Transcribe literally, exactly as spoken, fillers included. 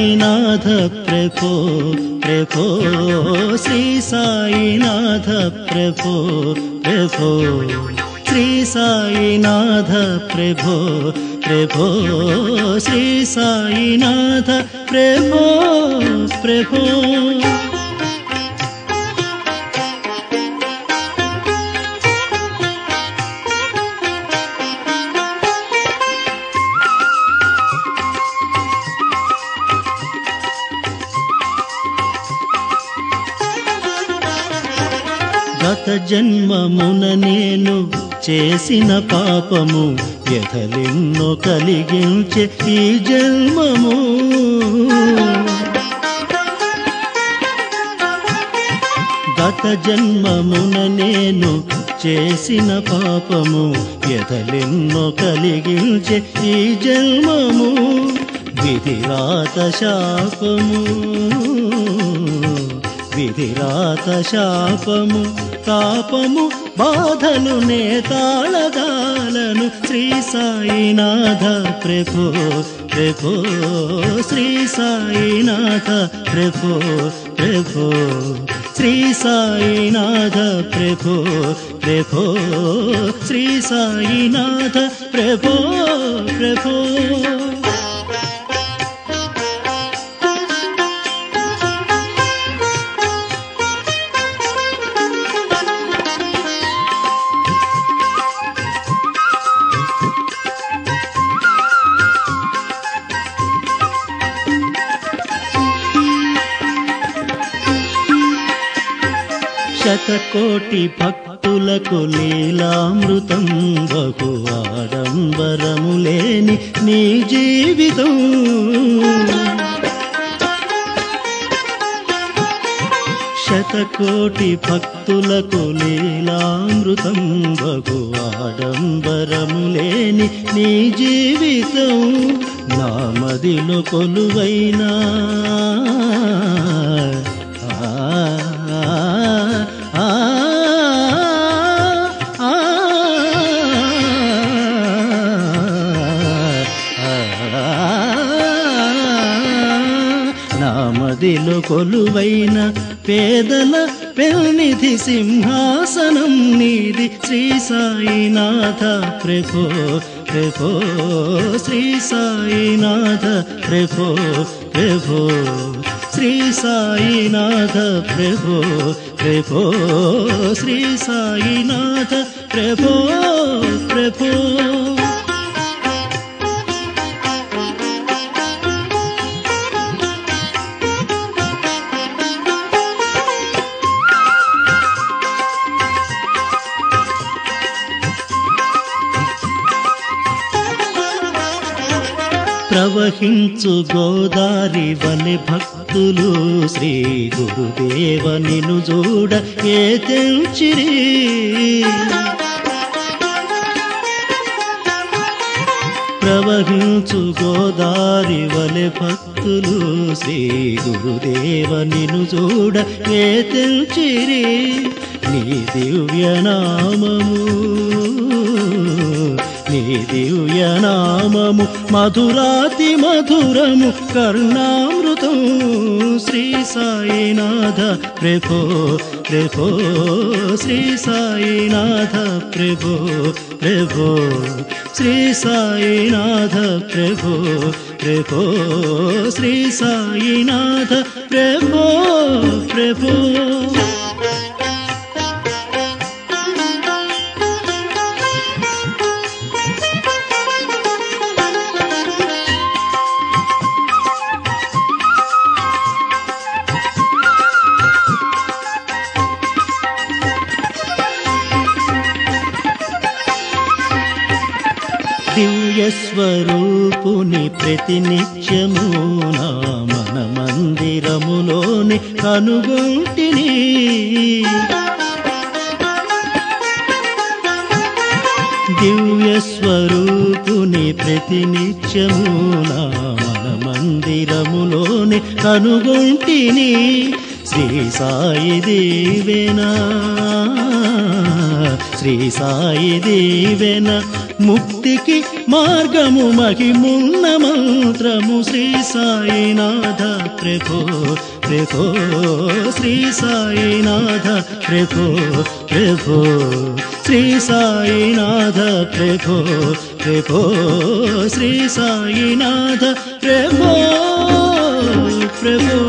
సాయినాథ ప్రభో ప్రభో శ్రీ సాయినాథ ప్రభో ప్రభో శ్రీ సాయినాథ ప్రభో ప్రభో శ్రీ సాయినాథ ప్రభో ప్రభో గత జన్మమున నేను చేసిన పాపము వ్యధలెన్నో కలిగించే ఈ జన్మము గత జన్మమున నేను చేసిన పాపము వ్యధలెన్నో కలిగించే ఈ జన్మము విధిరాత శాపము విధిరాత శాపము తాపము బాధలు నే తాళగాలను శ్రీ సాయినాథ ప్రభో ప్రభో శ్రీ సాయినాథ ప్రభో ప్రభో శ్రీ సాయినాథ ప్రభో ప్రభో శ్రీ సాయినాథ ప్రభో ప్రభో శతకోటి భక్తులకు లీలామృతం బహు ఆడంబరము లేని నీ జీవితం శతకోటి భక్తులకు లీలామృతం బహు ఆడంబరము లేని నీ జీవితం నా మదిలో కొలువైనా నామదిలో కొలువైన పేదల పెన్నిధి సింహాసనం నీది శ్రీ సాయినాథ ప్రభో ప్రభో శ్రీ సాయినాథ ప్రభో ప్రభో శ్రీ సాయినాథ ప్రభో ప్రభో శ్రీ సాయినాథ ప్రభో ప్రభో ప్రవహించు గోదారి వలె భక్తులు శ్రీ గురుదేవ నిన్ను చూడ ఏ తెంచిరి ప్రవహించు గోదారి వలె భక్తులు శ్రీ గురుదేవ నిన్ను చూడ ఏ తెంచిరి నీ దివ్యనామము నీ దివ్యనామము మధురాతి మధురము కర్ణామృతం శ్రీ సాయినాథ ప్రభో ప్రభో శ్రీ సాయినాథ ప్రభో ప్రభో శ్రీ సాయినాథ ప్రభో ప్రభో శ్రీ సాయినాథ ప్రభో ప్రభో దివ్యస్వరూపుని ప్రతినిత్యము నా మన మందిరములోని కనుగొంటిని దివ్యస్వరూపుని ప్రతినిత్యము నా మన మందిరములోని కనుగొంటిని శ్రీ సాయి దేవేనా శ్రీ సాయి దీవెన ముక్తికి మార్గము మహిమున్న మంత్రము శ్రీ సాయినాథ ప్రభో ప్రభో శ్రీ సాయినాథ ప్రభో ప్రభో శ్రీ సాయినాథ ప్రభో ప్రభో శ్రీ సాయినాథ ప్రభో ప్రభో